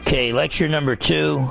Okay, lecture number 2.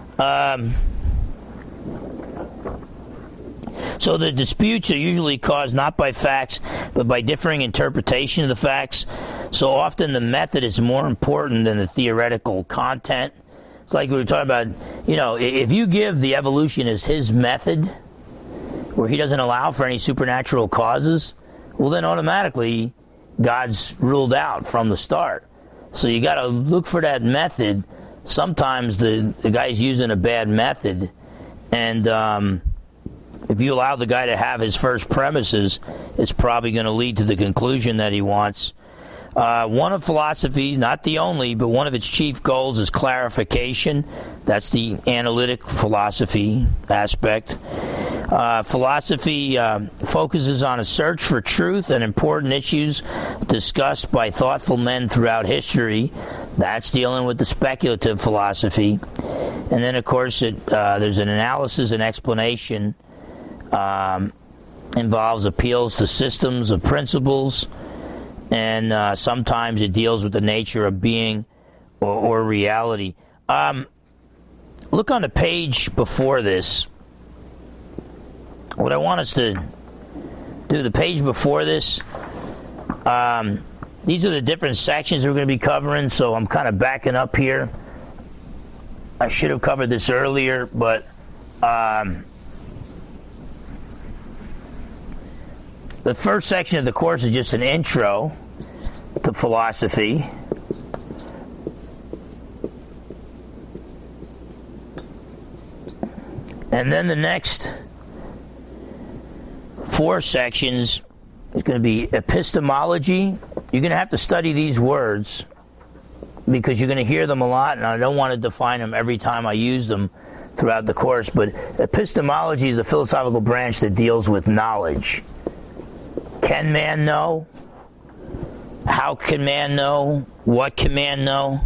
So the disputes are usually caused not by facts, but by differing interpretation of the facts. So often the method is more important than the theoretical content. It's like we were talking about, if you give the evolutionist his method, where he doesn't allow for any supernatural causes, well then automatically God's ruled out from the start. So you got to look for that method. Sometimes the guy's using a bad method, and if you allow the guy to have his first premises, it's probably going to lead to the conclusion that he wants. One of philosophy, not the only, but one of its chief goals is clarification. That's the analytic philosophy aspect. Philosophy focuses on a search for truth and important issues discussed by thoughtful men throughout history. That's dealing with the speculative philosophy. And then, of course, there's an analysis and explanation. Involves appeals to systems of principles, and sometimes it deals with the nature of being or reality. Look on the page before this. What I want us to do, the page before this, these are the different sections we're going to be covering, so I'm kind of backing up here. I should have covered this earlier, but the first section of the course is just an intro to philosophy. And then the next 4 sections is going to be epistemology. You're going to have to study these words because you're going to hear them a lot, and I don't want to define them every time I use them throughout the course. But epistemology is the philosophical branch that deals with knowledge. Can man know? How can man know? What can man know?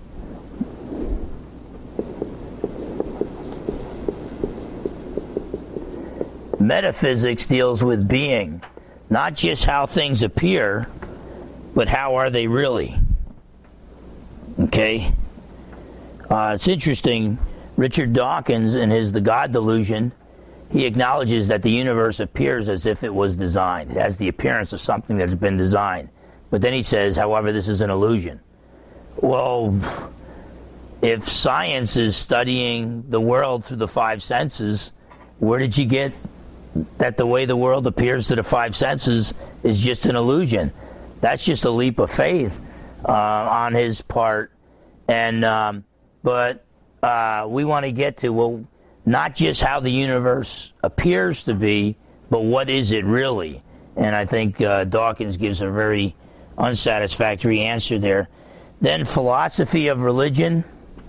Metaphysics deals with being, not just how things appear, but how are they really? Okay? It's interesting. Richard Dawkins, in his The God Delusion, he acknowledges that the universe appears as if it was designed. It has the appearance of something that's been designed. But then he says, however, this is an illusion. Well, if science is studying the world through the 5 senses, where did you get that the way the world appears to the 5 senses is just an illusion? That's just a leap of faith on his part. And but we want to get to, well, not just how the universe appears to be, but what is it really? And I think Dawkins gives a very unsatisfactory answer there. Then philosophy of religion.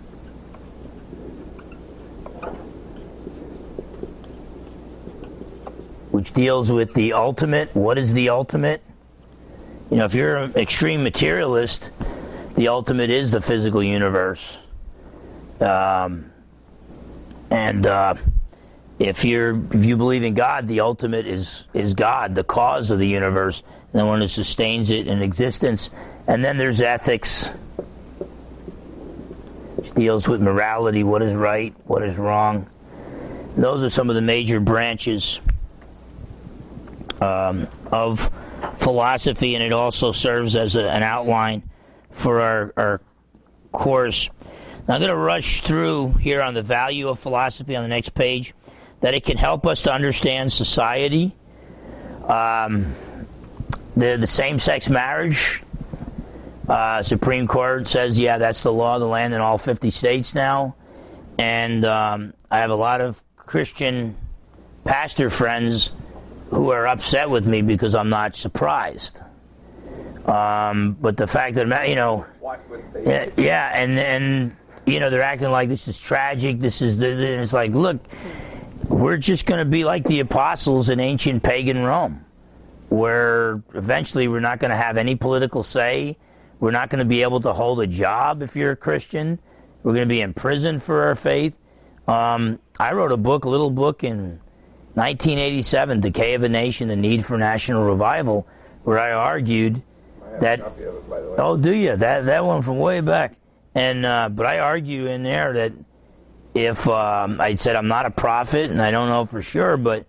Which deals with the ultimate. What is the ultimate? If you're an extreme materialist, the ultimate is the physical universe. And if you believe in God, the ultimate is God, the cause of the universe, and the one who sustains it in existence. And then there's ethics, which deals with morality, what is right, what is wrong. Those are some of the major branches of philosophy, and it also serves as an outline for our course. Now, I'm going to rush through here on the value of philosophy on the next page, that it can help us to understand society. The same-sex marriage, Supreme Court says, yeah, that's the law of the land in all 50 states now. And I have a lot of Christian pastor friends who are upset with me because I'm not surprised. But the fact that, and they're acting like this is tragic. It's like, look, we're just going to be like the apostles in ancient pagan Rome, where eventually we're not going to have any political say. We're not going to be able to hold a job if you're a Christian. We're going to be in prison for our faith. I wrote a little book in 1987, Decay of a Nation, The Need for National Revival, where I argued that... Oh, do you? That one from way back. And but I argue in there that if I said I'm not a prophet, and I don't know for sure, but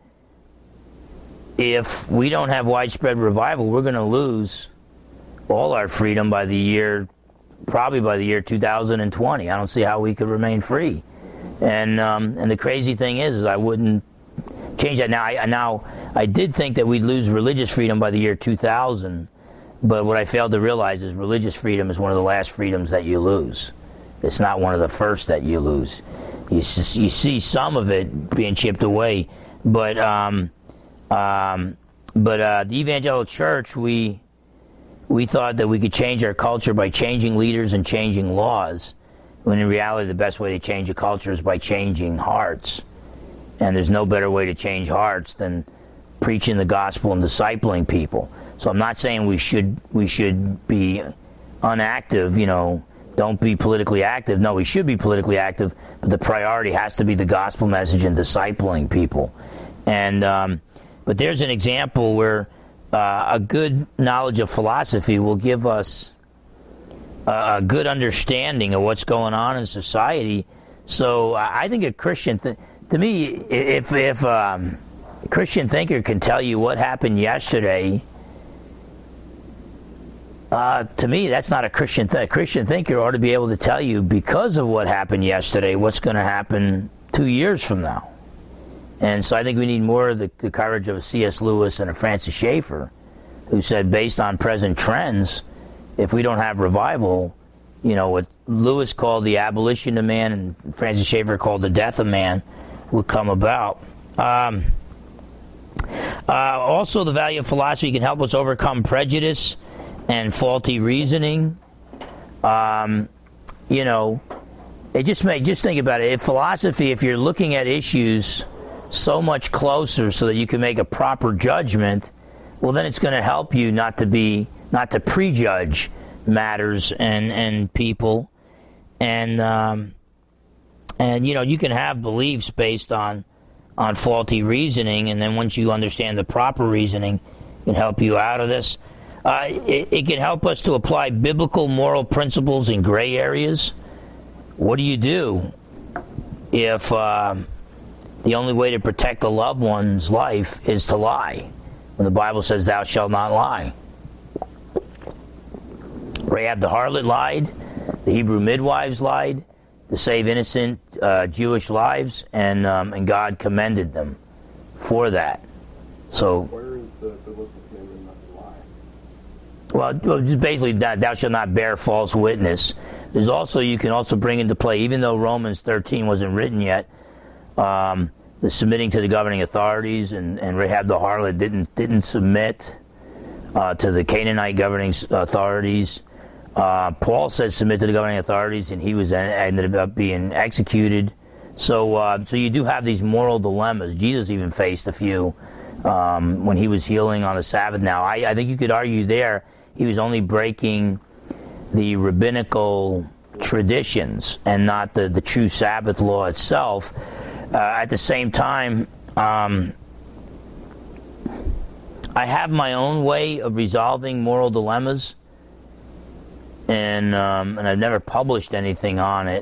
if we don't have widespread revival, we're going to lose all our freedom probably by the year 2020. I don't see how we could remain free. And the crazy thing is I wouldn't change that. Now I did think that we'd lose religious freedom by the year 2000, but what I failed to realize is religious freedom is one of the last freedoms that you lose. It's not one of the first that you lose. You see some of it being chipped away, but the evangelical church, we thought that we could change our culture by changing leaders and changing laws, when in reality the best way to change a culture is by changing hearts. And there's no better way to change hearts than preaching the gospel and discipling people. So I'm not saying we should be unactive, don't be politically active. No, we should be politically active, but the priority has to be the gospel message and discipling people. And but there's an example where a good knowledge of philosophy will give us a good understanding of what's going on in society. So I think a Christian, to me, if a Christian thinker can tell you what happened yesterday, to me, that's not a Christian a Christian thinker ought to be able to tell you, because of what happened yesterday, what's going to happen 2 years from now. And so I think we need more of the courage of a C.S. Lewis and a Francis Schaeffer, who said, based on present trends, if we don't have revival, what Lewis called the abolition of man and Francis Schaeffer called the death of man will come about. Also, the value of philosophy can help us overcome prejudice and faulty reasoning. Just think about it. If you're looking at issues so much closer so that you can make a proper judgment, well, then it's going to help you not to prejudge matters and people, and you can have beliefs based on faulty reasoning, and then once you understand the proper reasoning, it can help you out of this. It can help us to apply biblical moral principles in gray areas. What do you do if the only way to protect a loved one's life is to lie, when the Bible says thou shalt not lie? Rahab the harlot lied, the Hebrew midwives lied to save innocent Jewish lives, and God commended them for that. So, where is the biblical commandment not to lie? Well, just basically, thou shalt not bear false witness. You can also bring into play, even though Romans 13 wasn't written yet, the submitting to the governing authorities, and Rahab the harlot didn't submit to the Canaanite governing authorities. Paul said submit to the governing authorities, and he ended up being executed. So you do have these moral dilemmas. Jesus even faced a few when he was healing on the Sabbath. Now, I think you could argue there he was only breaking the rabbinical traditions and not the true Sabbath law itself. At the same time, I have my own way of resolving moral dilemmas, and I've never published anything on it.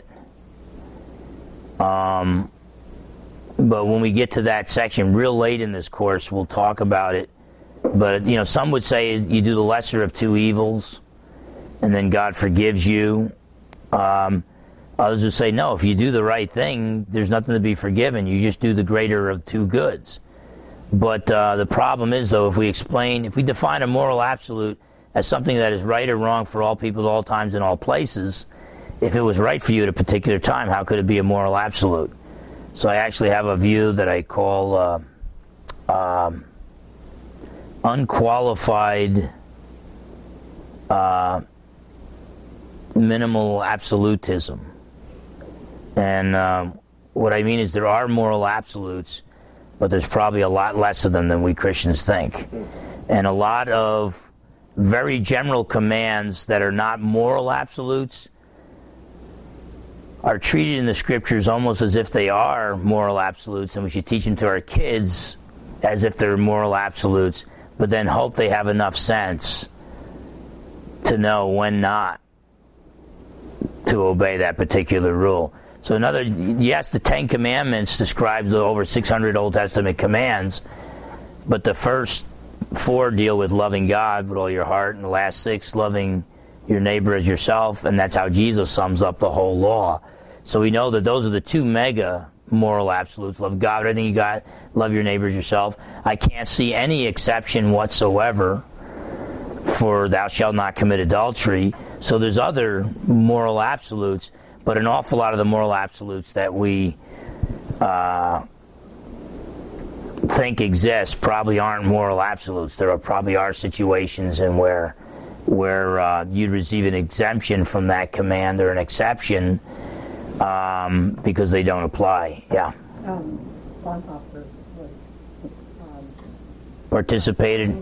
But when we get to that section real late in this course, we'll talk about it. But some would say you do the lesser of two evils, and then God forgives you. Others would say, no, if you do the right thing, there's nothing to be forgiven. You just do the greater of two goods. But the problem is, though, if we define a moral absolute as something that is right or wrong for all people at all times in all places, if it was right for you at a particular time, how could it be a moral absolute? So I actually have a view that I call unqualified minimal absolutism. And what I mean is there are moral absolutes, but there's probably a lot less of them than we Christians think. And a lot of very general commands that are not moral absolutes are treated in the scriptures almost as if they are moral absolutes, and we should teach them to our kids as if they're moral absolutes, but then hope they have enough sense to know when not. obey that particular rule. So yes, the Ten Commandments describes the over 600 Old Testament commands, but the first 4 deal with loving God with all your heart, and the last 6 loving your neighbor as yourself, and that's how Jesus sums up the whole law. So we know that those are the 2 mega moral absolutes. Love God, everything you got, love your neighbor as yourself. I can't see any exception whatsoever for thou shalt not commit adultery. So there's other moral absolutes, but an awful lot of the moral absolutes that we think exist probably aren't moral absolutes. There probably are situations in where you'd receive an exemption from that command or an exception because they don't apply. Yeah. Bonhoeffer was participated.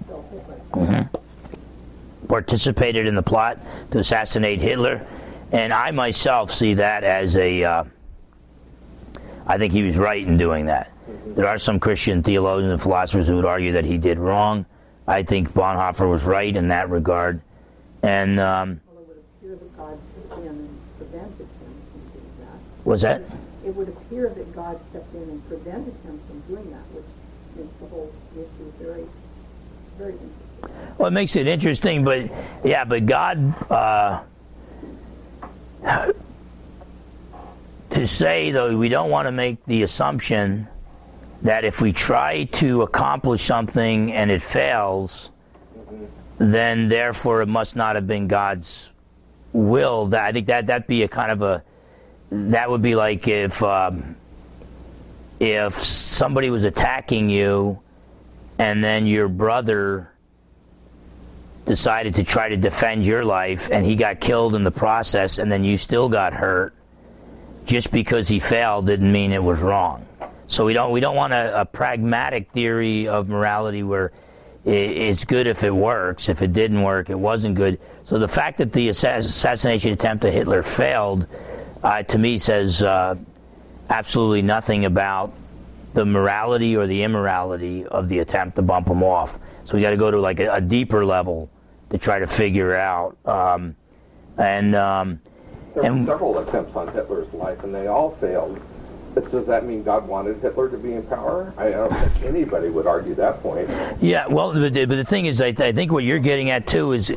Participated in the plot to assassinate Hitler, and I myself see that as I think he was right in doing that. There are some Christian theologians and philosophers who would argue that he did wrong. I think Bonhoeffer was right in that regard. And well, it would appear that God stepped in and prevented him from doing that. Was that? It would appear that God stepped in and prevented him from doing that, which makes the whole issue very, very interesting. Well, it makes it interesting, but God, to say, though, we don't want to make the assumption that if we try to accomplish something and it fails, then therefore it must not have been God's will. I think that'd be a kind of that would be like if somebody was attacking you and then your brother decided to try to defend your life and he got killed in the process and then you still got hurt. Just because he failed didn't mean it was wrong. So we don't want a pragmatic theory of morality where it's good if it works. If it didn't work, it wasn't good. So the fact that the assassination attempt of Hitler failed, to me, says absolutely nothing about the morality or the immorality of the attempt to bump him off. So we got to go to like a deeper level to try to figure out. There were several attempts on Hitler's life, and they all failed. Does that mean God wanted Hitler to be in power? I don't think anybody would argue that point. Yeah, well, but the thing is, I think what you're getting at too is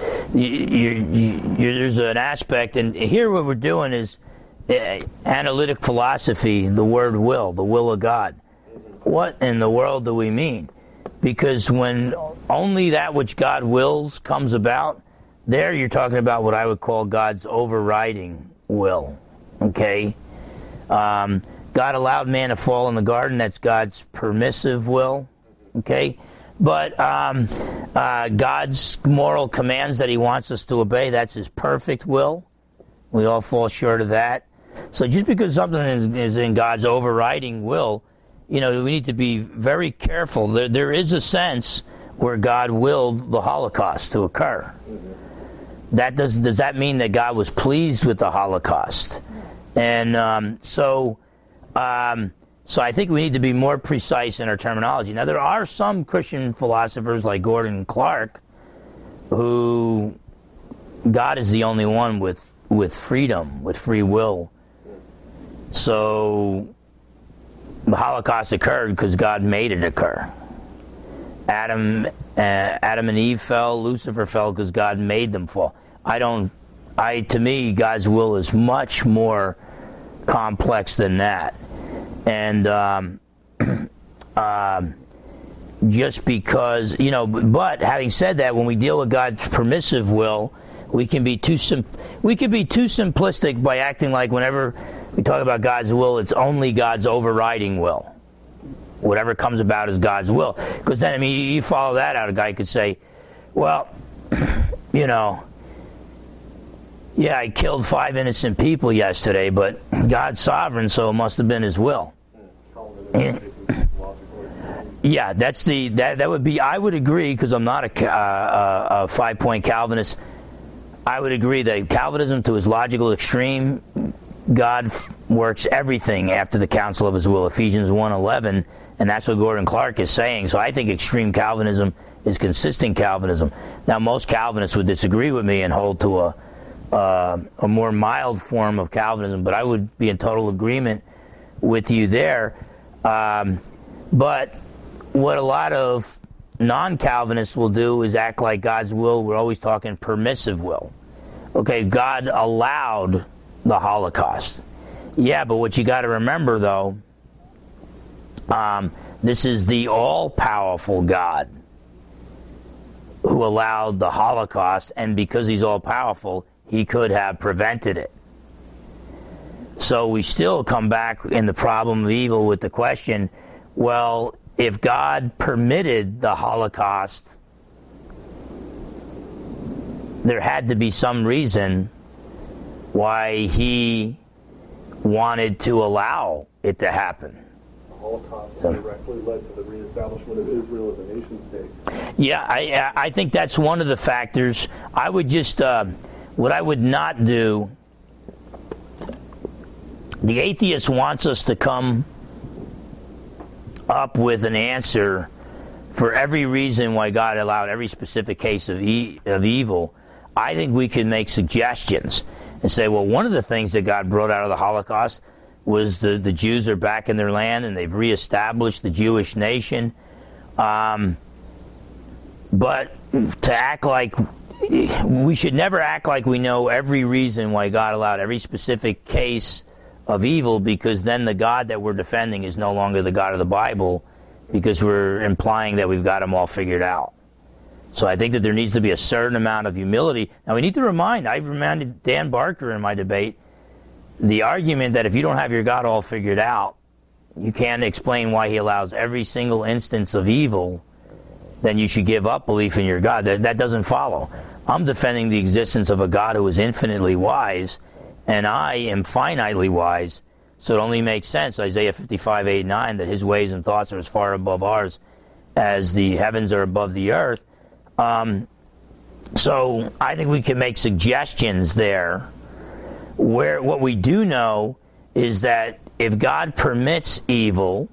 there's an aspect, and here what we're doing is analytic philosophy. The word will, the will of God. What in the world do we mean? Because when only that which God wills comes about, there you're talking about what I would call God's overriding will. Okay. God allowed man to fall in the garden. That's God's permissive will, okay? But God's moral commands that he wants us to obey, that's his perfect will. We all fall short of that. So just because something is in God's overriding will, we need to be very careful. There is a sense where God willed the Holocaust to occur. Does that mean that God was pleased with the Holocaust? And so I think we need to be more precise in our terminology. Now, there are some Christian philosophers like Gordon Clark who God is the only one with freedom, with free will. So the Holocaust occurred because God made it occur. Adam and Eve fell, Lucifer fell because God made them fall. To me, God's will is much more complex than that. And just because, but having said that, when we deal with God's permissive will, we can be too simplistic by acting like whenever we talk about God's will, it's only God's overriding will. Whatever comes about is God's will. Because then, you follow that out, a guy could say, well, yeah, I killed 5 innocent people yesterday, but God's sovereign, so it must have been his will. Yeah, that would be, I would agree, because I'm not a 5-point Calvinist. I would agree that Calvinism, to its logical extreme, God works everything after the counsel of his will, Ephesians 1:11, and that's what Gordon Clark is saying. So I think extreme Calvinism is consistent Calvinism. Now, most Calvinists would disagree with me and hold to a more mild form of Calvinism, but I would be in total agreement with you there. But what a lot of non-Calvinists will do is act like God's will. We're always talking permissive will. Okay, God allowed the Holocaust. Yeah, but what you got to remember, though, this is the all-powerful God who allowed the Holocaust, and because he's all-powerful, he could have prevented it. So we still come back in the problem of evil with the question, well, if God permitted the Holocaust, there had to be some reason why he wanted to allow it to happen. The Holocaust directly led to the reestablishment of Israel as a nation state. Yeah, I think that's one of the factors. I would just, what I would not do, the atheist wants us to come up with an answer for every reason why God allowed every specific case of evil. I think we can make suggestions and say, well, one of the things that God brought out of the Holocaust was the Jews are back in their land and they've reestablished the Jewish nation. But to act like, we should never act like we know every reason why God allowed every specific case of evil, because then the God that we're defending is no longer the God of the Bible, because we're implying that we've got them all figured out. So I think that there needs to be a certain amount of humility. Now we need to I reminded Dan Barker in my debate, the argument that if you don't have your God all figured out, you can't explain why he allows every single instance of evil, then you should give up belief in your God. That doesn't follow. I'm defending the existence of a God who is infinitely wise, and I am finitely wise, so it only makes sense, Isaiah 55:8-9, that his ways and thoughts are as far above ours as the heavens are above the earth. So I think we can make suggestions there, where what we do know is that if God permits evil,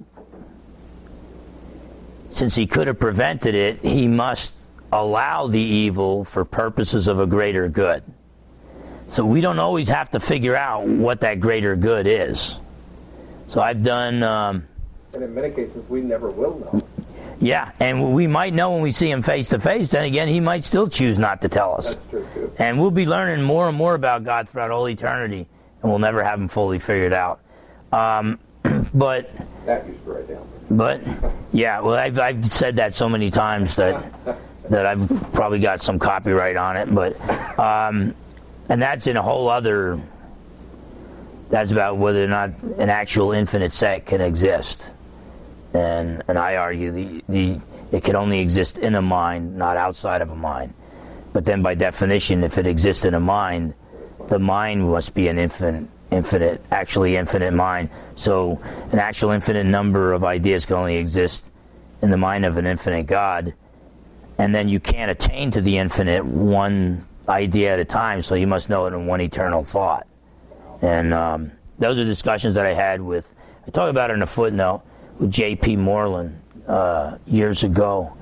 since he could have prevented it, he must allow the evil for purposes of a greater good. So we don't always have to figure out what that greater good is. So I've done... and in many cases, we never will know. Yeah, and we might know when we see him face to face. Then again, he might still choose not to tell us. That's true, too. And we'll be learning more and more about God throughout all eternity, and we'll never have him fully figured out. But... That you should write down. But, yeah, well, I've said that so many times that I've probably got some copyright on it. But... and that's in a whole other... That's about whether or not an actual infinite set can exist. And I argue it can only exist in a mind, not outside of a mind. But then by definition, if it exists in a mind, the mind must be an actually infinite mind. So an actual infinite number of ideas can only exist in the mind of an infinite God. And then you can't attain to the infinite one idea at a time, so you must know it in one eternal thought. And those are discussions that I had with, I talk about it in a footnote, with J.P. Moreland years ago.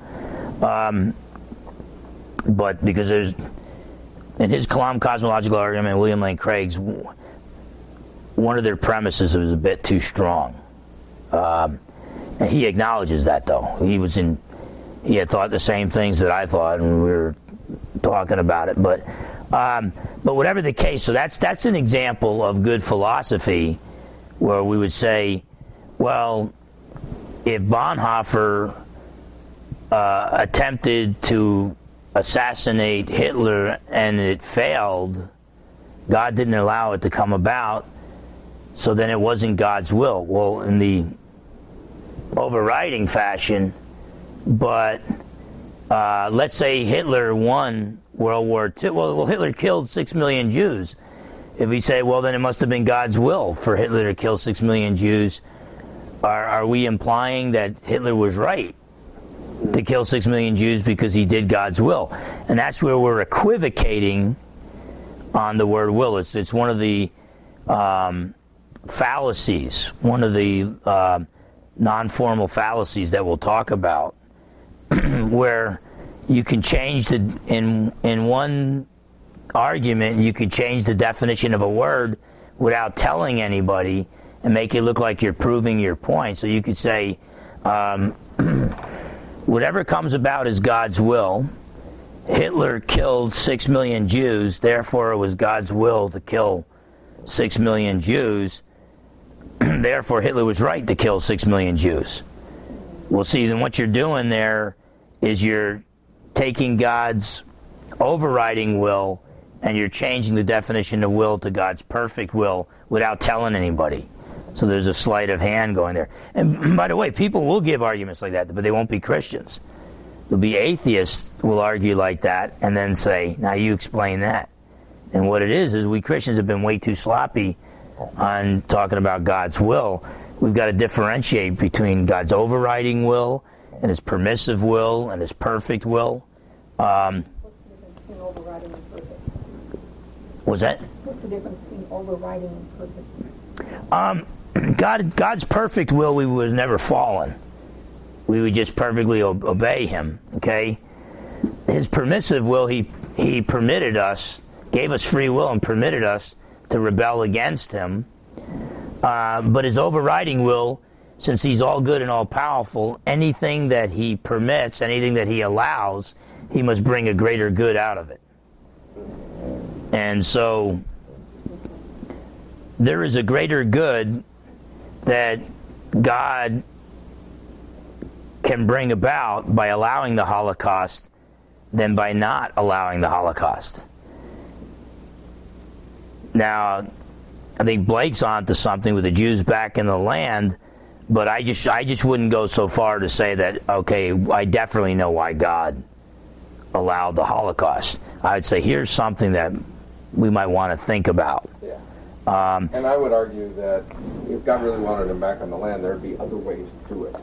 But because there's, in his Kalam cosmological argument, William Lane Craig's, one of their premises was a bit too strong. And he acknowledges that, though. He had thought the same things that I thought, and we were talking about it. But whatever the case, so that's an example of good philosophy, where we would say, well, if Bonhoeffer attempted to assassinate Hitler and it failed, God didn't allow it to come about, so then it wasn't God's will. Well, in the overriding fashion, but let's say Hitler won World War II. Well, Hitler killed 6 million Jews. If we say, well, then it must have been God's will for Hitler to kill 6 million Jews, are we implying that Hitler was right to kill 6 million Jews because he did God's will? And that's where we're equivocating on the word will. It's one of the fallacies, one of the non-formal fallacies that we'll talk about, where you can change in one argument, you could change the definition of a word without telling anybody and make it look like you're proving your point. So you could say, whatever comes about is God's will. Hitler killed 6 million Jews, therefore it was God's will to kill 6 million Jews. Therefore Hitler was right to kill 6 million Jews. Well, see, then what you're doing there is you're taking God's overriding will and you're changing the definition of will to God's perfect will without telling anybody. So there's a sleight of hand going there. And by the way, people will give arguments like that, but they won't be Christians. There'll be atheists who will argue like that and then say, now you explain that. And what it is we Christians have been way too sloppy on talking about God's will. We've got to differentiate between God's overriding will and his permissive will and his perfect will. What's the difference between overriding and perfect? Was that? What's the difference between overriding and perfect? God's perfect will, we would have never fallen. We would just perfectly obey him, okay? His permissive will, he permitted us, gave us free will and permitted us to rebel against him. But his overriding will, since he's all good and all powerful, anything that he permits, anything that he allows, he must bring a greater good out of it. And so there is a greater good that God can bring about by allowing the Holocaust than by not allowing the Holocaust. Now, I think Blake's onto something with the Jews back in the land, but I just wouldn't go so far to say that, okay, I definitely know why God allowed the Holocaust. I'd say here's something that we might want to think about. Yeah. And I would argue that if God really wanted them back on the land, there'd be other ways to do it.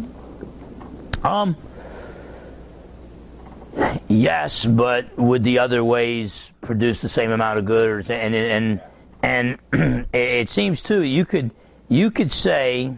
Yes, but would the other ways produce the same amount of good? And it seems too, you could say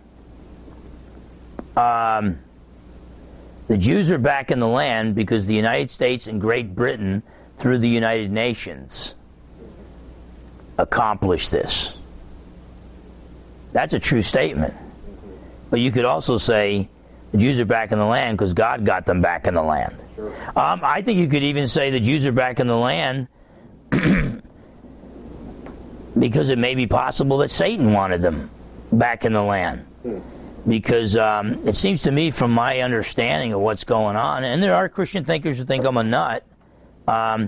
the Jews are back in the land because the United States and Great Britain, through the United Nations, accomplished this. That's a true statement. But you could also say the Jews are back in the land because God got them back in the land. Sure. I think you could even say the Jews are back in the land because it may be possible that Satan wanted them back in the land. Because it seems to me, from my understanding of what's going on, and there are Christian thinkers who think I'm a nut, but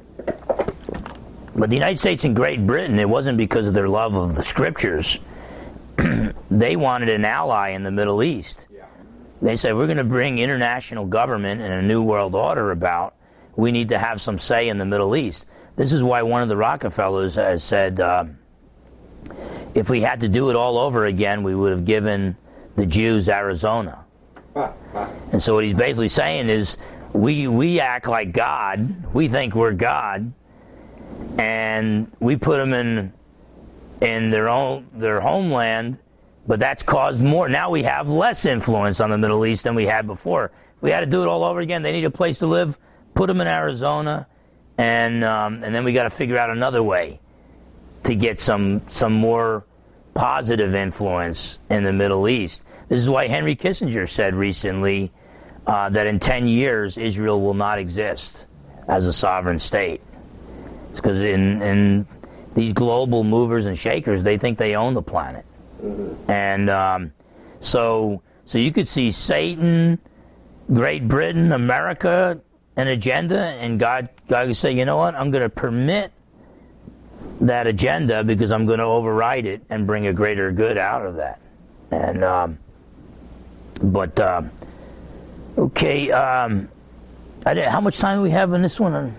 the United States and Great Britain, it wasn't because of their love of the Scriptures. They wanted an ally in the Middle East. They said, we're going to bring international government and a new world order about. We need to have some say in the Middle East. This is why one of the Rockefellers has said, if we had to do it all over again, we would have given the Jews Arizona. And so what he's basically saying is, we act like God. We think we're God. And we put them in their homeland, but that's caused more. Now we have less influence on the Middle East than we had before. If we had to do it all over again, they need a place to live, put them in Arizona, and then we got to figure out another way to get some more positive influence in the Middle East. This is why Henry Kissinger said recently that in 10 years Israel will not exist as a sovereign state. It's because in these global movers and shakers, they think they own the planet. Mm-hmm. And so you could see Satan, Great Britain, America, an agenda, and God could say, you know what, I'm going to permit that agenda because I'm going to override it and bring a greater good out of that. And okay, how much time do we have in this one?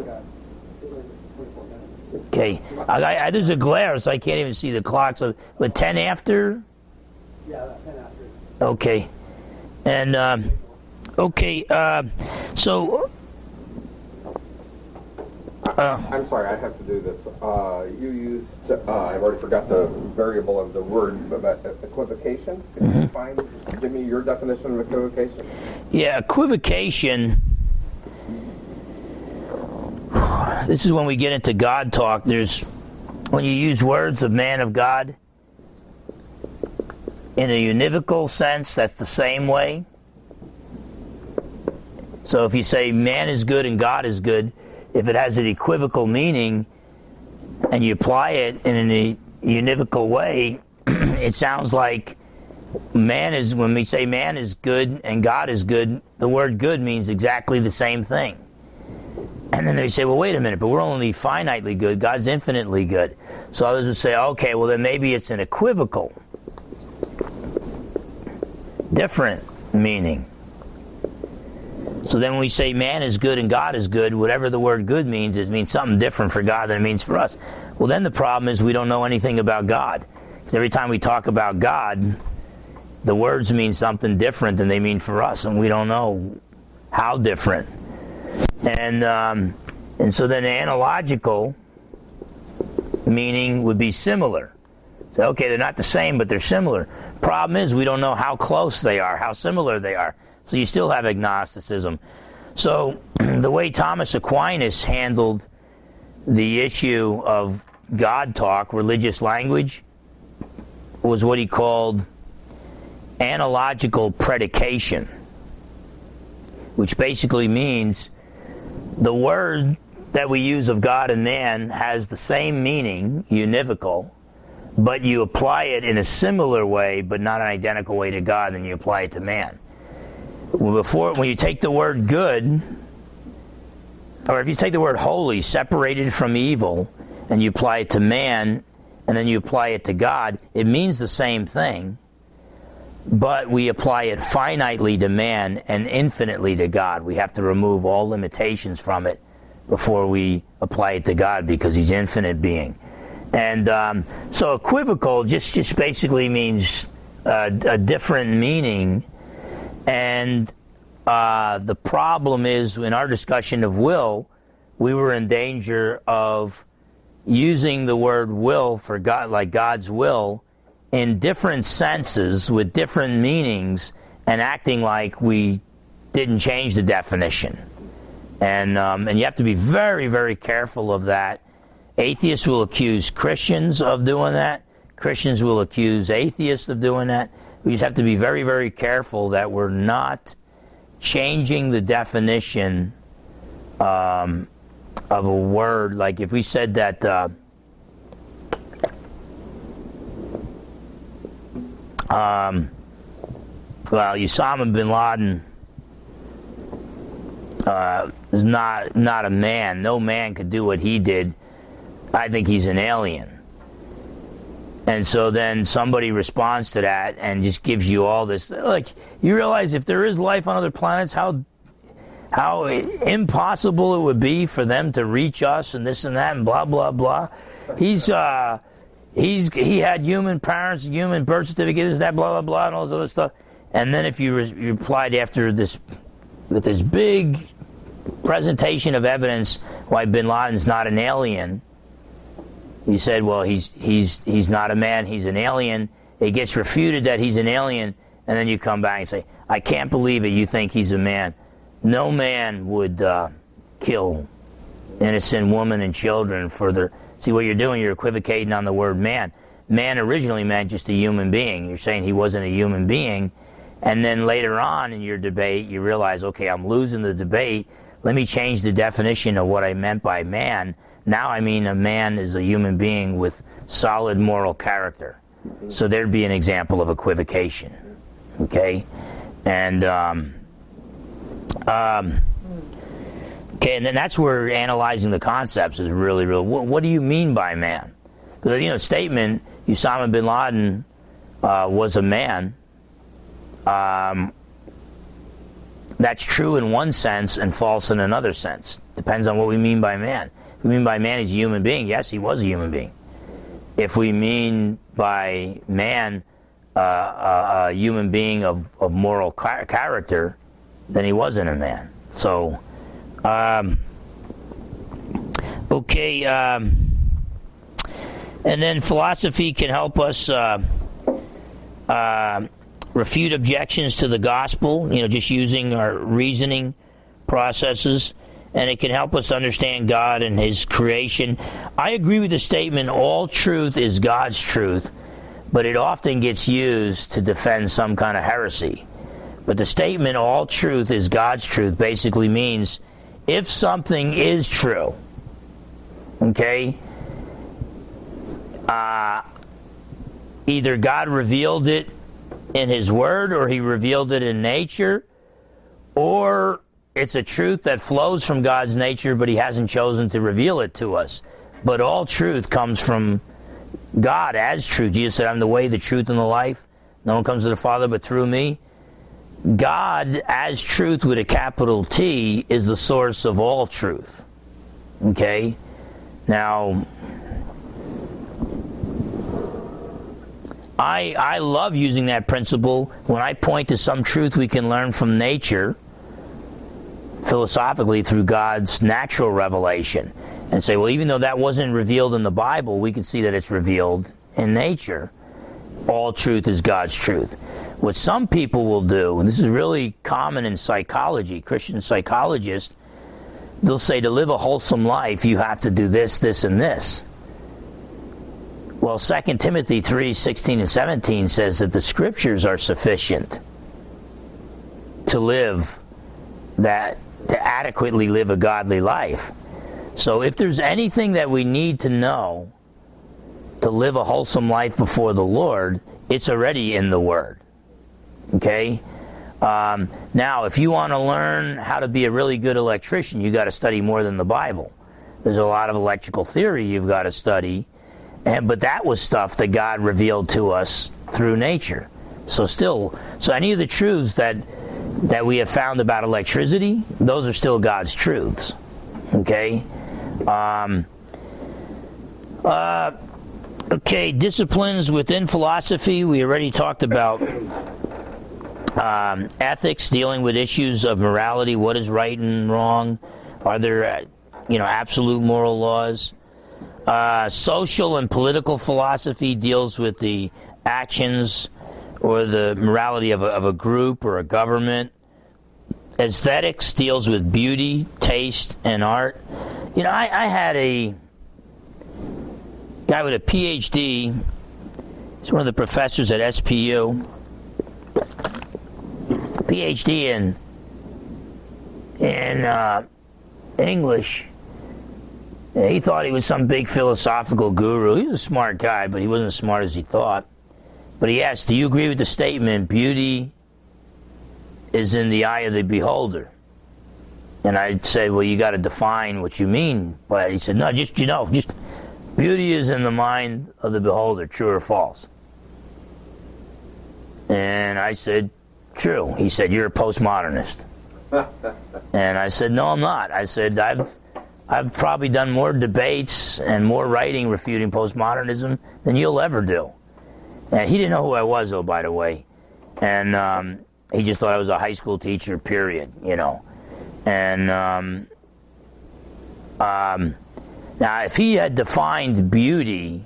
Okay, there's a glare, so I can't even see the clock. So, but 10 after? Yeah, 10 after. Okay, and so. I'm sorry, I have to do this. You used, I've already forgot the variable of the word, but equivocation. Can you give me your definition of equivocation? Yeah, equivocation. this is when we get into God talk. When you use words of man of God in a univocal sense, that's the same way. So if you say man is good and God is good, if it has an equivocal meaning and you apply it in a univocal way, it sounds like when we say man is good and God is good, the word good means exactly the same thing. And then they say, well, wait a minute, but we're only finitely good. God's infinitely good. So others would say, okay, well, then maybe it's an equivocal, different meaning. So then when we say man is good and God is good, whatever the word good means, it means something different for God than it means for us. Well, then the problem is we don't know anything about God. Because every time we talk about God, the words mean something different than they mean for us, and we don't know how different. And so then analogical meaning would be similar. So, okay, they're not the same, but they're similar. Problem is we don't know how close they are, how similar they are. So you still have agnosticism. So the way Thomas Aquinas handled the issue of God talk, religious language, was what he called analogical predication, which basically means the word that we use of God and man has the same meaning, univocal, but you apply it in a similar way, but not an identical way to God, than you apply it to man. When you take the word good, or if you take the word holy, separated from evil, and you apply it to man, and then you apply it to God, it means the same thing, but we apply it finitely to man and infinitely to God. We have to remove all limitations from it before we apply it to God, because he's infinite being. And so equivocal just basically means a different meaning. And the problem is, in our discussion of will, we were in danger of using the word will for God, like God's will, in different senses with different meanings, and acting like we didn't change the definition. And you have to be very, very careful of that. Atheists will accuse Christians of doing that. Christians will accuse atheists of doing that. We just have to be very, very careful that we're not changing the definition of a word. Like if we said that Osama bin Laden is not a man. No man could do what he did. I think he's an alien. And so then somebody responds to that and just gives you all this. Like, you realize if there is life on other planets, how impossible it would be for them to reach us, and this and that and blah blah blah. He had human parents, human birth certificate, this, that, blah blah blah, and all this other stuff. And then if you replied after this with this big presentation of evidence why bin Laden's not an alien, you said, well, he's not a man, he's an alien. It gets refuted that he's an alien, and then you come back and say, I can't believe it, you think he's a man. No man would kill innocent women and children for their... See, what you're doing, you're equivocating on the word man. Man originally meant just a human being. You're saying he wasn't a human being, and then later on in your debate, you realize, okay, I'm losing the debate. Let me change the definition of what I meant by man. Now I mean a man is a human being with solid moral character. So there'd be an example of equivocation. Okay? And, okay, and then that's where analyzing the concepts is really, really... What do you mean by man? Because, statement, Osama bin Laden was a man, that's true in one sense and false in another sense. Depends on what we mean by man. If we mean by man he's a human being, yes, he was a human being. If we mean by man a human being of moral character, then he wasn't a man. So, okay, and then philosophy can help us refute objections to the gospel, just using our reasoning processes. and it can help us understand God and His creation. I agree with the statement, all truth is God's truth, but it often gets used to defend some kind of heresy. But the statement, all truth is God's truth, basically means if something is true, okay, either God revealed it in His Word, or He revealed it in nature, or it's a truth that flows from God's nature, but He hasn't chosen to reveal it to us. But all truth comes from God as truth. Jesus said, I'm the way, the truth, and the life. No one comes to the Father but through me. God as truth with a capital T is the source of all truth. Okay? Now, I love using that principle when I point to some truth we can learn from nature, philosophically through God's natural revelation, and say, well, even though that wasn't revealed in the Bible, we can see that it's revealed in nature. All truth is God's truth. What some people will do, and this is really common in psychology, Christian psychologists, they'll say to live a wholesome life, you have to do this, this, and this. Well, 2 Timothy 3:16 and 17 says that the Scriptures are sufficient to live that, to adequately live a godly life. So if there's anything that we need to know to live a wholesome life before the Lord, it's already in the Word. Okay? Now, if you want to learn how to be a really good electrician, you got to study more than the Bible. There's a lot of electrical theory you've got to study, but that was stuff that God revealed to us through nature. So any of the truths that we have found about electricity, those are still God's truths. Okay? Okay, disciplines within philosophy. We already talked about ethics, dealing with issues of morality. What is right and wrong? Are there, absolute moral laws? Social and political philosophy deals with the actions or the morality of a group or a government. Aesthetics deals with beauty, taste, and art. I had a guy with a PhD. He's one of the professors at SPU. PhD in English. He thought he was some big philosophical guru. He was a smart guy, but he wasn't as smart as he thought. But he asked, do you agree with the statement, beauty is in the eye of the beholder? And I said, well, you got to define what you mean. But he said, no, just beauty is in the mind of the beholder, true or false? And I said, true. He said, you're a postmodernist. And I said, no, I'm not. I said, I've probably done more debates and more writing refuting postmodernism than you'll ever do. And he didn't know who I was, though, by the way. And he just thought I was a high school teacher, period, And now, if he had defined beauty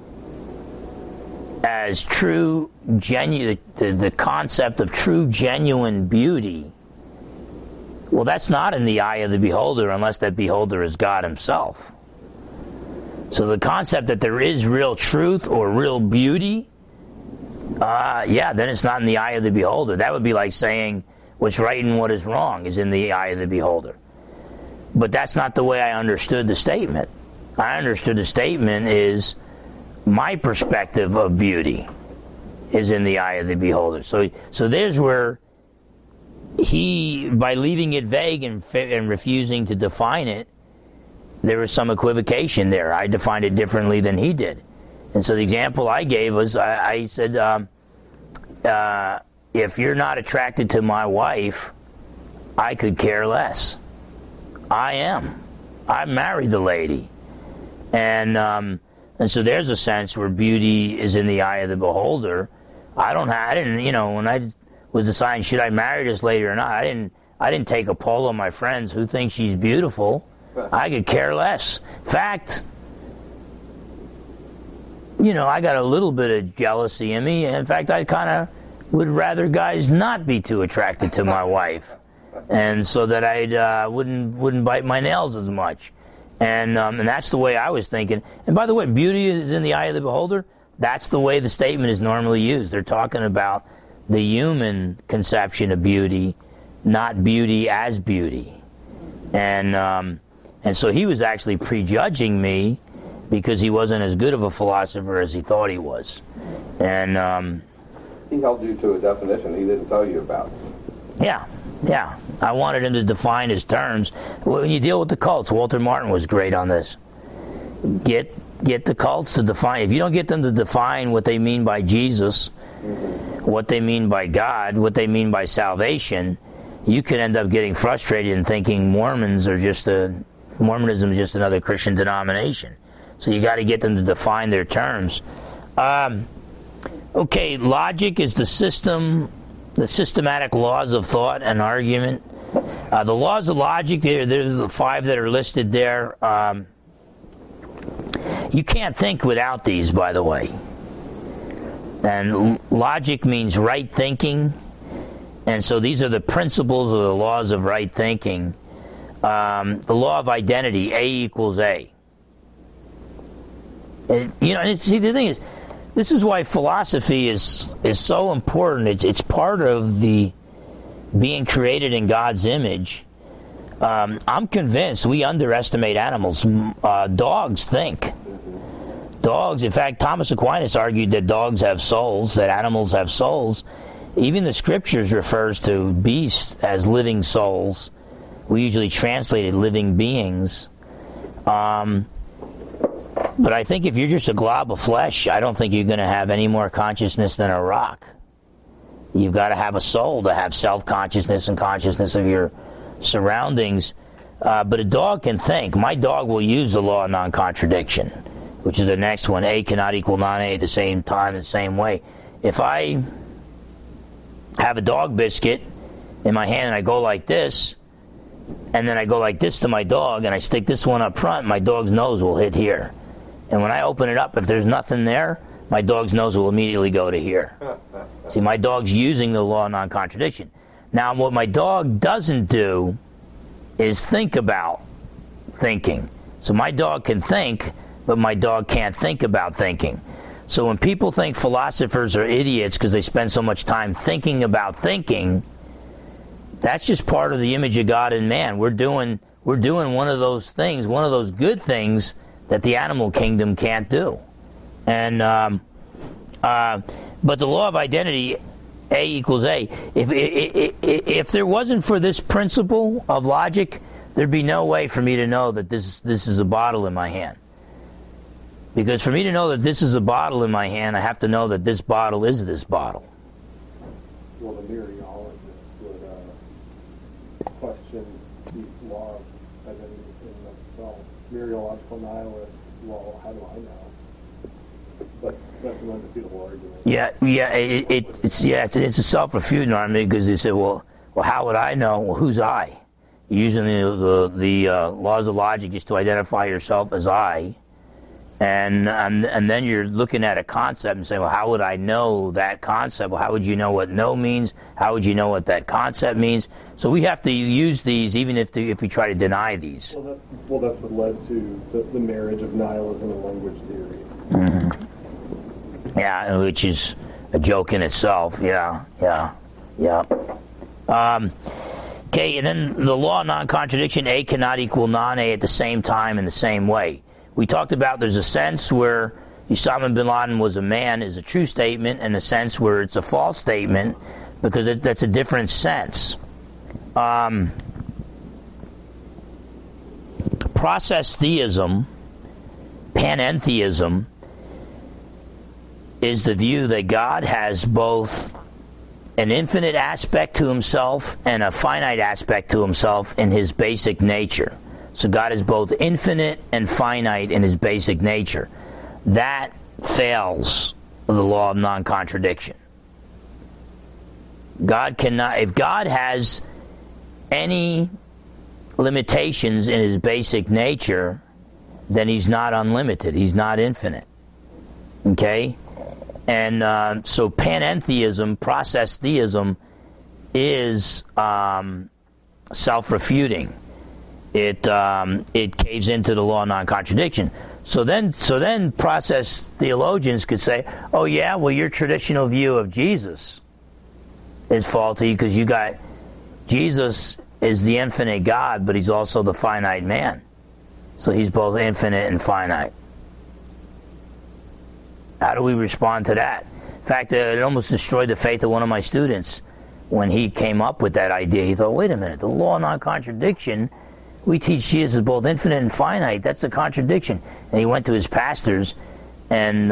as true, genuine, the concept of true, genuine beauty, well, that's not in the eye of the beholder unless that beholder is God Himself. So the concept that there is real truth or real beauty, then it's not in the eye of the beholder. That would be like saying what's right and what is wrong is in the eye of the beholder. But that's not the way I understood the statement. I understood the statement is my perspective of beauty is in the eye of the beholder. So there's where he, by leaving it vague and refusing to define it, there was some equivocation there. I defined it differently than he did. And so the example I gave was, I said, if you're not attracted to my wife, I could care less. I am. I married the lady. And so there's a sense where beauty is in the eye of the beholder. I didn't, when I was deciding should I marry this lady or not, I didn't take a poll of my friends who think she's beautiful. I could care less. In fact, I got a little bit of jealousy in me. In fact, I kind of would rather guys not be too attracted to my wife. and so that I wouldn't bite my nails as much. And that's the way I was thinking. And by the way, beauty is in the eye of the beholder. That's the way the statement is normally used. They're talking about the human conception of beauty, not beauty as beauty. And so he was actually prejudging me because he wasn't as good of a philosopher as he thought he was. And he held you to a definition he didn't tell you about. Yeah. I wanted him to define his terms. When you deal with the cults, Walter Martin was great on this. Get the cults to define. If you don't get them to define what they mean by Jesus, what they mean by God, what they mean by salvation, you could end up getting frustrated and thinking Mormonism is just another Christian denomination. So you got to get them to define their terms. Okay, logic is the systematic laws of thought and argument. The laws of logic, they're the 5 that are listed there. You can't think without these, by the way. And logic means right thinking. And so these are the principles of the laws of right thinking. The law of identity, A equals A. And, see, the thing is, this is why philosophy is so important. It's part of the being created in God's image. I'm convinced we underestimate animals. Dogs think. Dogs, in fact, Thomas Aquinas argued that dogs have souls, that animals have souls. Even the scriptures refers to beasts as living souls. We usually translate it living beings. But I think if you're just a glob of flesh, I don't think you're going to have any more consciousness than a rock. You've got to have a soul to have self-consciousness and consciousness of your surroundings. But a dog can think. My dog will use the law of non-contradiction, which is the next one. A cannot equal non-A at the same time, the same way. If I have a dog biscuit in my hand and I go like this, and then I go like this to my dog, and I stick this one up front, my dog's nose will hit here. And when I open it up, if there's nothing there, my dog's nose will immediately go to here. See, my dog's using the law of non-contradiction. Now, what my dog doesn't do is think about thinking. So my dog can think, but my dog can't think about thinking. So when people think philosophers are idiots because they spend so much time thinking about thinking, that's just part of the image of God in man. We're doing one of those things, one of those good things that the animal kingdom can't do. And but the law of identity, A equals A. If there wasn't for this principle of logic, there'd be no way for me to know that this is a bottle in my hand. Because for me to know that this is a bottle in my hand, I have to know that this bottle is this bottle. Well, the mereologist would question the law of identity in themselves. Mereological nihilist, well, how do I know? But that's an undefeatable argument. It's a self-refuting argument because they say, well, how would I know? Well, who's I? Using the laws of logic just to identify yourself as I. And then you're looking at a concept and saying, well, how would I know that concept? Well, how would you know what no means? How would you know what that concept means? So we have to use these even if we try to deny these. Well, that's what led to the marriage of nihilism and language theory. Mm-hmm. Yeah, which is a joke in itself. Yeah. Okay, and then the law of non-contradiction, A cannot equal non-A at the same time in the same way. We talked about there's a sense where Osama bin Laden was a man is a true statement, and a sense where it's a false statement because that's a different sense. Process theism, panentheism, is the view that God has both an infinite aspect to himself and a finite aspect to himself in his basic nature. So God is both infinite and finite in his basic nature. That fails the law of non-contradiction. God cannot, if God has any limitations in his basic nature, then he's not unlimited. He's not infinite. Okay? And so panentheism, process theism, is self-refuting. It caves into the law of non-contradiction. So then process theologians could say, oh yeah, well your traditional view of Jesus is faulty because you got Jesus is the infinite God, but he's also the finite man. So he's both infinite and finite. How do we respond to that? In fact, it almost destroyed the faith of one of my students when he came up with that idea. He thought, wait a minute, the law of non-contradiction, we teach Jesus is both infinite and finite. That's a contradiction. And he went to his pastors, and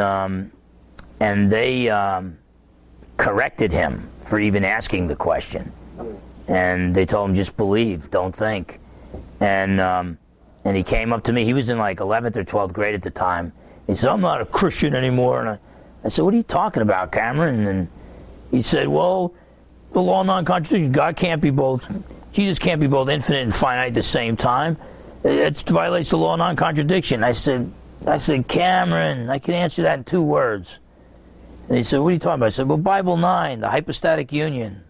they corrected him for even asking the question. And they told him, just believe, don't think. And he came up to me. He was in like 11th or 12th grade at the time. He said, I'm not a Christian anymore. And I said, what are you talking about, Cameron? And he said, well, the law of non-contradiction, Jesus can't be both infinite and finite at the same time. It violates the law of non-contradiction. I said, Cameron, I can answer that in 2 words. And he said, what are you talking about? I said, well, Bible 9, the hypostatic union.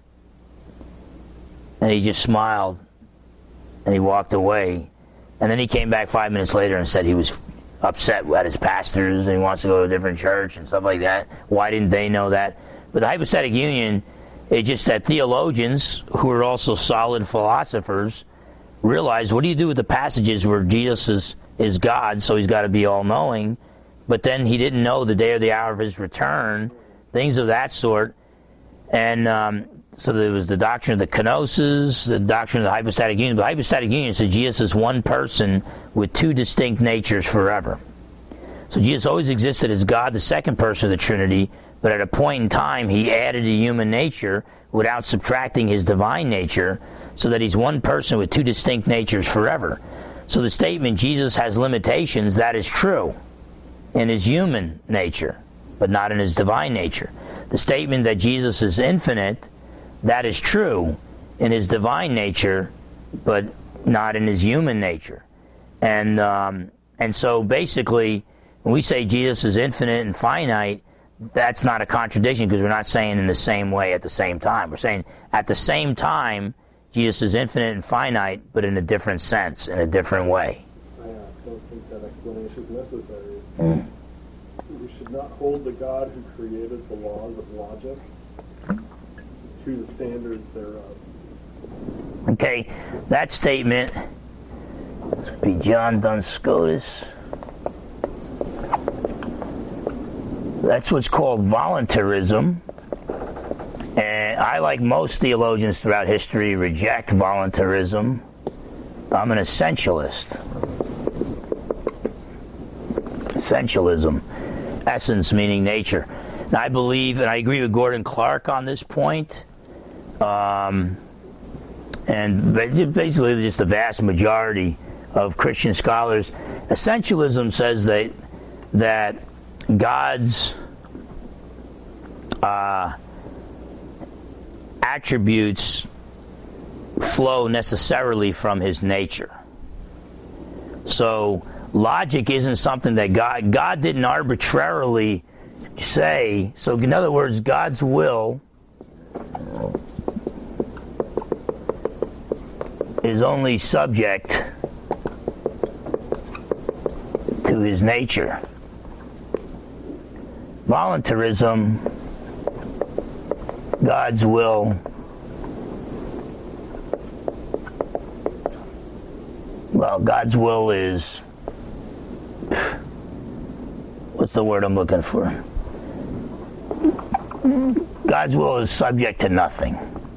And he just smiled, and he walked away. And then he came back 5 minutes later and said he was upset at his pastors and he wants to go to a different church and stuff like that. Why didn't they know that? But the hypostatic union, it's just that theologians, who are also solid philosophers, realize, what do you do with the passages where Jesus is God, so he's got to be all-knowing, but then he didn't know the day or the hour of his return, things of that sort. And so there was the doctrine of the kenosis, the doctrine of the hypostatic union. The hypostatic union says Jesus is one person with 2 distinct natures forever. So Jesus always existed as God, the second person of the Trinity, but at a point in time he added a human nature without subtracting his divine nature, so that he's one person with 2 distinct natures forever. So the statement Jesus has limitations, that is true in his human nature, but not in his divine nature. The statement that Jesus is infinite, that is true in his divine nature, but not in his human nature. And so basically, when we say Jesus is infinite and finite, that's not a contradiction, because we're not saying in the same way at the same time. We're saying at the same time, Jesus is infinite and finite, but in a different sense, in a different way. I don't think that explanation is necessary. We should not hold the God who created the laws of logic to the standards thereof. Okay, that statement would be John Duns Scotus. That's what's called voluntarism. And I, like most theologians throughout history, reject voluntarism. I'm an essentialist. Essentialism. Essence meaning nature. And I believe, and I agree with Gordon Clark on this point, and basically just the vast majority of Christian scholars, essentialism says that God's attributes flow necessarily from his nature. So logic isn't something that God didn't arbitrarily say. So in other words, God's will is only subject to his nature. Voluntarism, God's will, God's will is, what's the word I'm looking for? God's will is subject to nothing.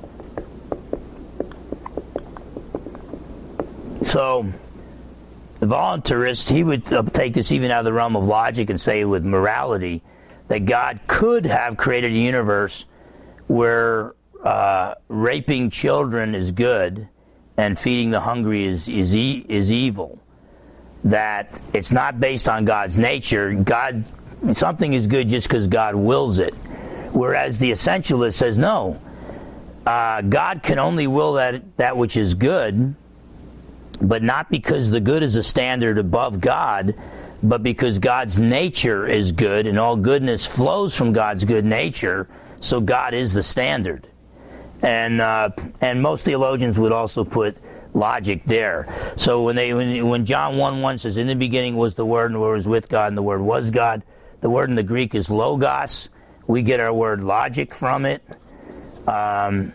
So, the voluntarist, he would take this even out of the realm of logic and say with morality, that God could have created a universe where raping children is good and feeding the hungry is evil. That it's not based on God's nature. Something is good just because God wills it. Whereas the essentialist says, no, God can only will that which is good, but not because the good is a standard above God, but because God's nature is good and all goodness flows from God's good nature, so God is the standard. And most theologians would also put logic there. So when John 1:1 says, in the beginning was the Word, and the Word was with God, and the Word was God, the word in the Greek is logos. We get our word logic from it. So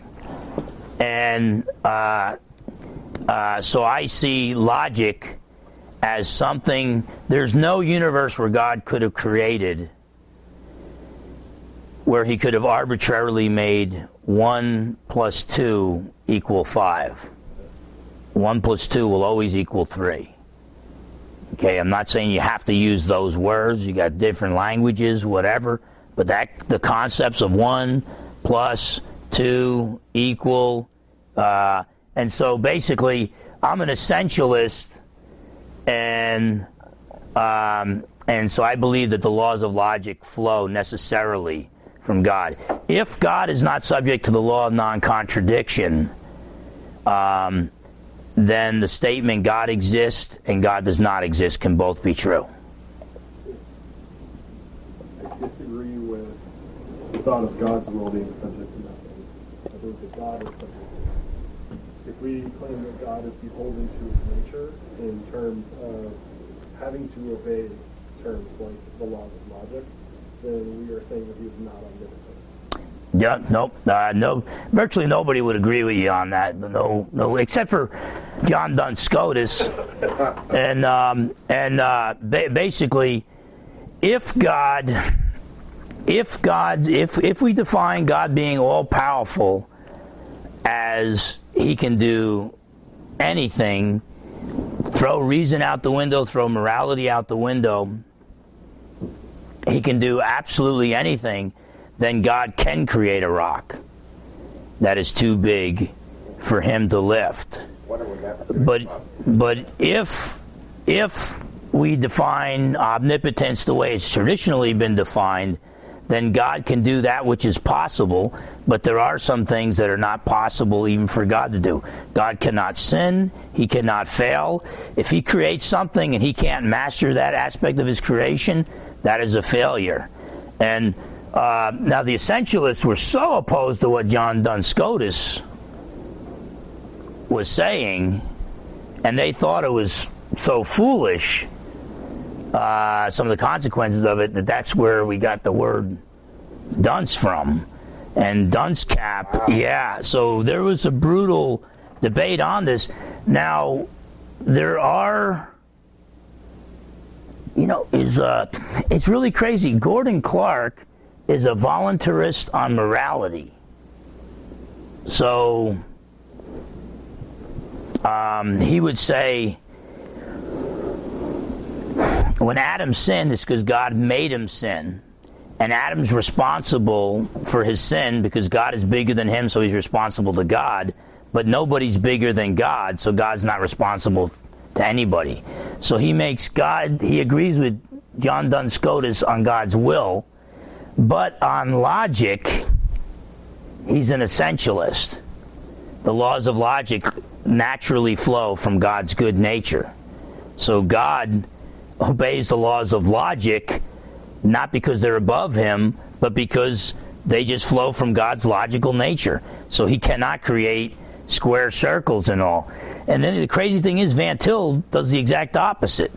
I see logic as something, there's no universe where God could have created where he could have arbitrarily made 1 + 2 = 5. 1 + 2 will always equal 3. Okay, I'm not saying you have to use those words. You got different languages, whatever. But the concepts of 1 + 2 equal. And so basically, I'm an essentialist, and so I believe that the laws of logic flow necessarily from God. If God is not subject to the law of non-contradiction, then the statement God exists and God does not exist can both be true. I disagree with the thought of God's will being subject to nothing. I think that God is subject to nothing. If we claim that God is beholden to his nature in terms of having to obey terms like the laws of logic, then we are saying that he is not omnipotent. Yeah, no. Virtually nobody would agree with you on that. No, except for John Duns Scotus. Basically, if we define God being all powerful as he can do anything, throw reason out the window, throw morality out the window, he can do absolutely anything, then God can create a rock that is too big for him to lift. But if we define omnipotence the way it's traditionally been defined, then God can do that which is possible, but there are some things that are not possible even for God to do. God cannot sin, he cannot fail. If he creates something and he can't master that aspect of his creation, that is a failure. And now the essentialists were so opposed to what John Duns Scotus was saying, and they thought it was so foolish, some of the consequences of it, that's where we got the word dunce from. And dunce cap, yeah. So there was a brutal debate on this. Now, there are, it's really crazy. Gordon Clark is a voluntarist on morality. So he would say when Adam sinned, it's because God made him sin. And Adam's responsible for his sin because God is bigger than him, so he's responsible to God. But nobody's bigger than God, so God's not responsible to anybody. So he agrees with John Duns Scotus on God's will, but on logic, he's an essentialist. The laws of logic naturally flow from God's good nature. So God obeys the laws of logic not because they're above him, but because they just flow from God's logical nature. So he cannot create square circles and all. And then the crazy thing is Van Til does the exact opposite.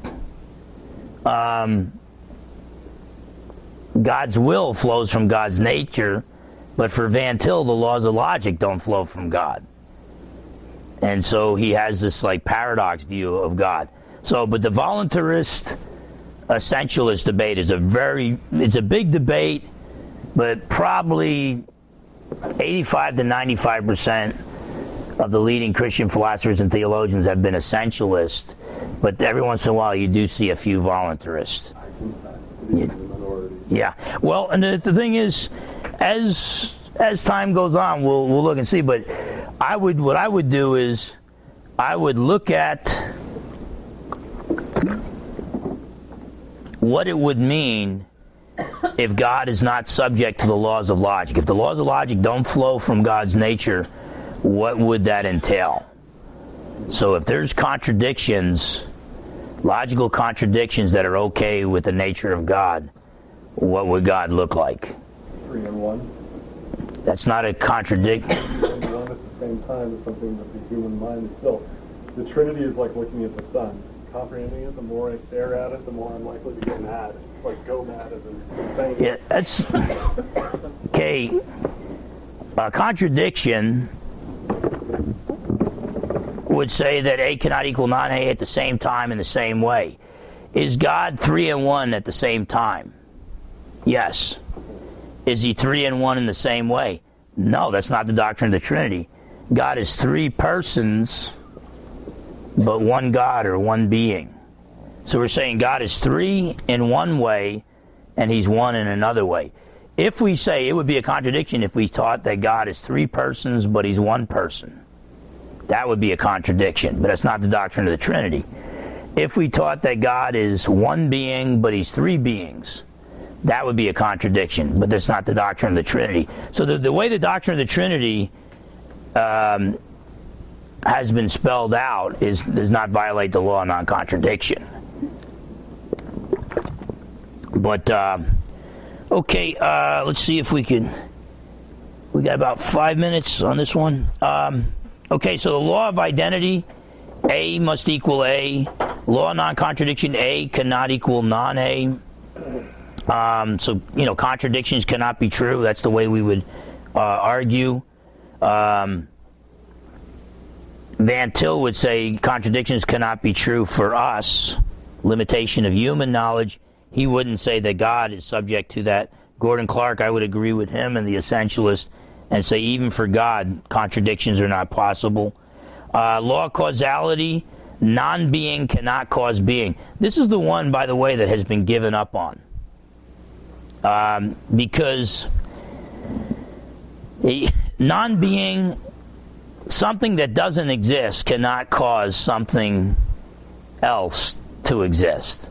God's will flows from God's nature, but for Van Til, the laws of logic don't flow from God. And so he has this paradox view of God. So, but the voluntarist essentialist debate is it's a big debate, but probably 85 to 95% of the leading Christian philosophers and theologians have been essentialist, but every once in a while you do see a few voluntarists. Yeah. Well, and the thing is, as time goes on, we'll look and see. But what I would do is I would look at what it would mean if God is not subject to the laws of logic. If the laws of logic don't flow from God's nature, what would that entail? So if there's contradictions, logical contradictions that are okay with the nature of God, what would God look like? 3 and 1. That's not a contradiction. same time is something that the human mind is still. The Trinity is like looking at the sun. Comprehending it, the more I stare at it, the more I'm likely to get mad. Like go mad as insane. Yeah, that's okay. A contradiction would say that A cannot equal non-A at the same time in the same way. Is God 3 and 1 at the same time? Yes. Is he 3 and 1 in the same way? No, that's not the doctrine of the Trinity. God is 3 persons, but one God or one being. So we're saying God is 3 in one way, and he's 1 in another way. If we say, it would be a contradiction if we taught that God is 3 persons, but he's 1 person. That would be a contradiction, but that's not the doctrine of the Trinity. If we taught that God is 1 being, but he's 3 beings, that would be a contradiction, but that's not the doctrine of the Trinity. So the way the doctrine of the Trinity has been spelled out does not violate the law of non-contradiction. But, okay, let's see if we got about 5 minutes on this one. Okay, so the law of identity, A must equal A. Law of non-contradiction, A cannot equal non-A. So, contradictions cannot be true. That's the way we would argue. Van Til would say contradictions cannot be true for us. Limitation of human knowledge. He wouldn't say that God is subject to that. Gordon Clark, I would agree with him and the essentialist and say even for God, contradictions are not possible. Law of causality, non-being cannot cause being. This is the one, by the way, that has been given up on. Because non-being, something that doesn't exist cannot cause something else to exist.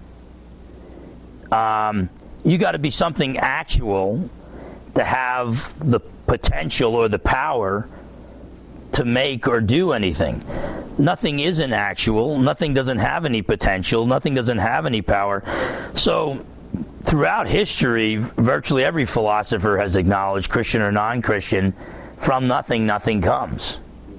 You got to be something actual to have the potential or the power to make or do anything. Nothing isn't actual. Nothing doesn't have any potential. Nothing doesn't have any power. So throughout history, virtually every philosopher has acknowledged, Christian or non-Christian, from nothing, nothing comes.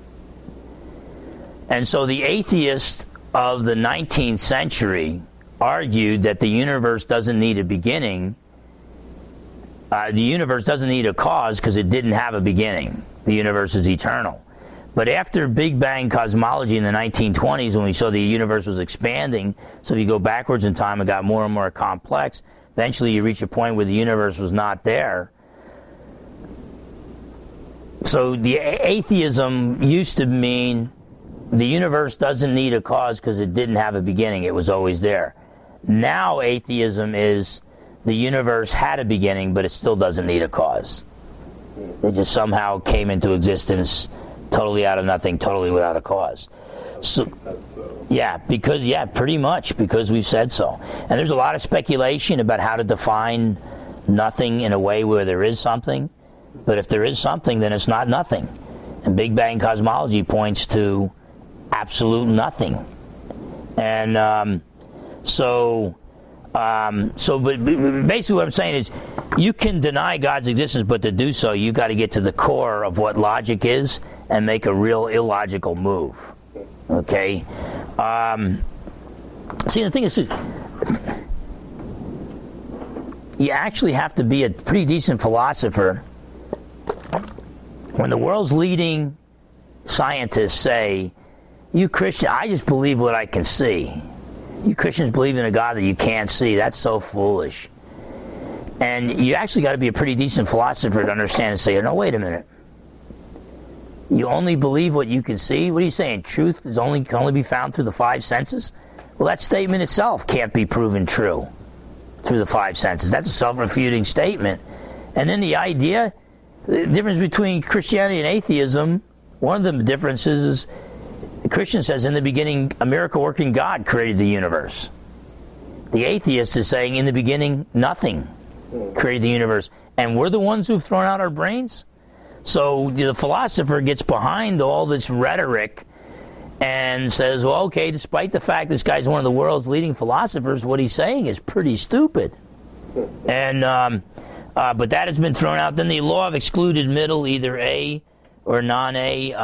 And so the atheist of the 19th century argued that the universe doesn't need a beginning. The universe doesn't need a cause because it didn't have a beginning. The universe is eternal. But after Big Bang cosmology in the 1920s, when we saw the universe was expanding, so if you go backwards in time, it got more and more complex. Eventually you reach a point where the universe was not there. So the atheism used to mean the universe doesn't need a cause because it didn't have a beginning. It was always there. Now atheism is the universe had a beginning, but it still doesn't need a cause. It just somehow came into existence totally out of nothing, totally without a cause. So, pretty much, because we've said so. And there's a lot of speculation about how to define nothing in a way where there is something. But if there is something, then it's not nothing. And Big Bang cosmology points to absolute nothing. And but basically what I'm saying is you can deny God's existence, but to do so, you got to get to the core of what logic is and make a real illogical move. Okay? See, the thing is, you actually have to be a pretty decent philosopher when the world's leading scientists say, you Christian, I just believe what I can see. You Christians believe in a God that you can't see. That's so foolish. And you actually got to be a pretty decent philosopher to understand and say, no, wait a minute. You only believe what you can see? What are you saying? Truth can only be found through the 5 senses? Well, that statement itself can't be proven true through the 5 senses. That's a self-refuting statement. And then the idea, the difference between Christianity and atheism, one of the differences is the Christian says, in the beginning, a miracle-working God created the universe. The atheist is saying, in the beginning, nothing created the universe. And we're the ones who've thrown out our brains? So the philosopher gets behind all this rhetoric and says, well, okay, despite the fact this guy's one of the world's leading philosophers, what he's saying is pretty stupid. And but that has been thrown out. Then the law of excluded middle, either A or non-A,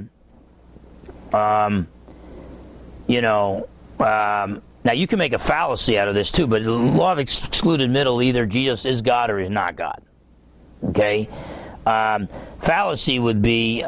now you can make a fallacy out of this too, but the law of excluded middle, either Jesus is God or he's not God. Okay? Fallacy would be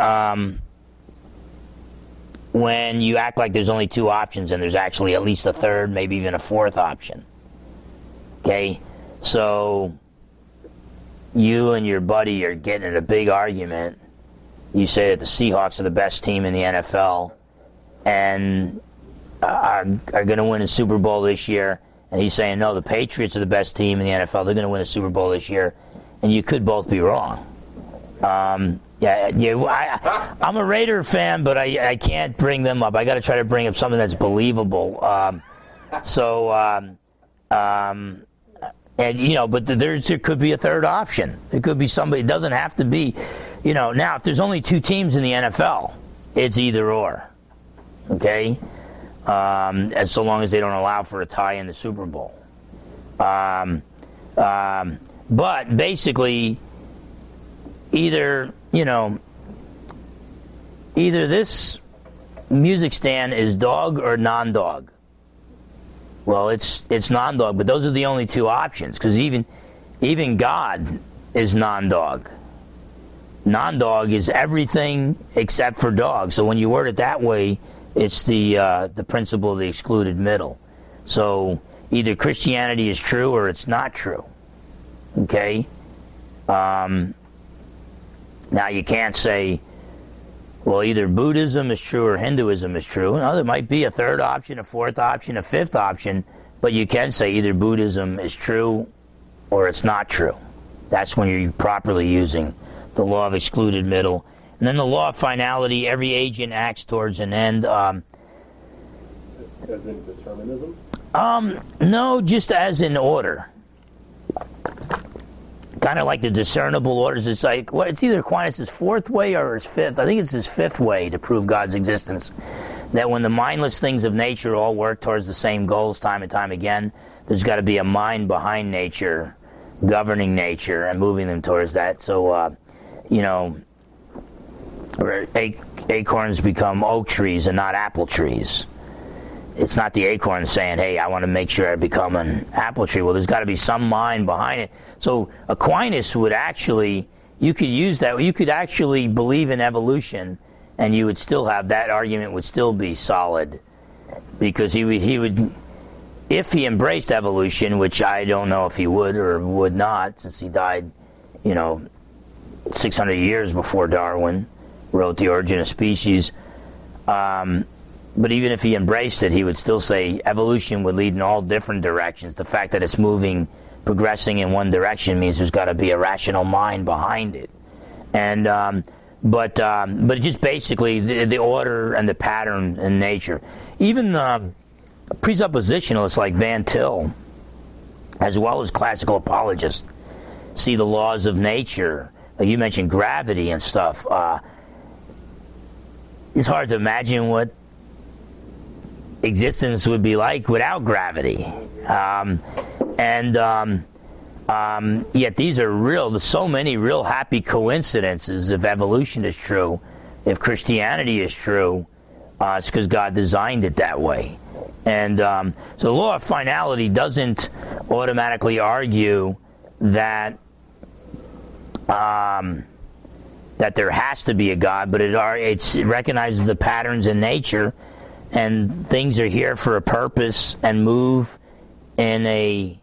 when you act like there's only two options and there's actually at least a third, maybe even a fourth option. Okay? So you and your buddy are getting in a big argument. You say that the Seahawks are the best team in the NFL and are going to win a Super Bowl this year, and he's saying, no, the Patriots are the best team in the NFL. They're going to win a Super Bowl this year, and you could both be wrong. I'm a Raider fan, but I can't bring them up. I got to try to bring up something that's believable. But there could be a third option. It could be somebody. It doesn't have to be, Now, if there's only two teams in the NFL, it's either or. Okay. As so long as they don't allow for a tie in the Super Bowl. But basically, either this music stand is dog or non-dog. Well, it's non-dog, but those are the only two options, because even God is non-dog. Non-dog is everything except for dog. So when you word it that way, it's the principle of the excluded middle. So either Christianity is true or it's not true. Okay? Now you can't say, well, either Buddhism is true or Hinduism is true. No, there might be a third option, a fourth option, a fifth option, but you can say either Buddhism is true or it's not true. That's when you're properly using the law of excluded middle. And then the law of finality, every agent acts towards an end. As in determinism? No, just as in order. Kind of like the discernible orders. It's like, it's either Aquinas' fourth way or his fifth. I think it's his fifth way to prove God's existence. That when the mindless things of nature all work towards the same goals time and time again, there's got to be a mind behind nature, governing nature, and moving them towards that. So, acorns become oak trees and not apple trees. It's not the acorn saying, hey, I want to make sure I become an apple tree. Well, there's got to be some mind behind it. So Aquinas would actually, you could use that, you could actually believe in evolution, and you would still have, that argument would still be solid. Because he would, if he embraced evolution, which I don't know if he would or would not, since he died, 600 years before Darwin wrote The Origin of Species, but even if he embraced it, he would still say evolution would lead in all different directions. The fact that it's progressing in one direction means there's got to be a rational mind behind it. And but just basically the order and the pattern in nature. Even presuppositionalists like Van Til, as well as classical apologists, see the laws of nature. You mentioned gravity and stuff. It's hard to imagine what existence would be like without gravity. Yet these are so many real happy coincidences. If evolution is true, if Christianity is true, it's because God designed it that way. And so the law of finality doesn't automatically argue that that there has to be a God, but it recognizes the patterns in nature, and things are here for a purpose and move in a,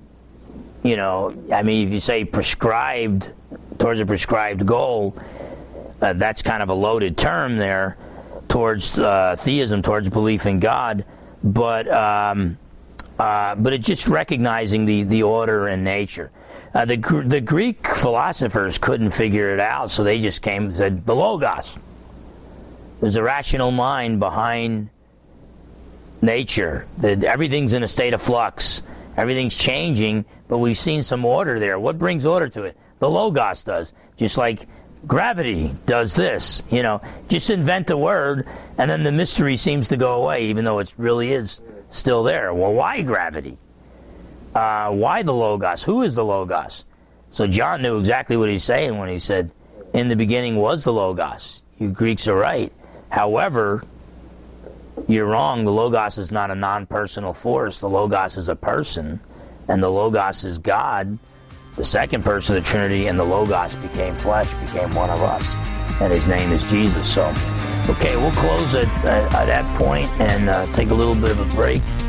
if you say prescribed, towards a prescribed goal, that's kind of a loaded term there, towards theism, towards belief in God, but it's just recognizing the order in nature. The Greek philosophers couldn't figure it out, so they just came and said, the Logos. There's a rational mind behind nature. Everything's in a state of flux. Everything's changing, but we've seen some order there. What brings order to it? The Logos does. Just like gravity does this. Just invent a word, and then the mystery seems to go away, even though it really is still there. Well, why gravity? Why the Logos? Who is the Logos? So John knew exactly what he's saying when he said, in the beginning was the Logos. You Greeks are right. However, you're wrong. The Logos is not a non-personal force. The Logos is a person, and the Logos is God, the second person of the Trinity, and the Logos became flesh, became one of us, and his name is Jesus. So, okay, we'll close at that point and take a little bit of a break.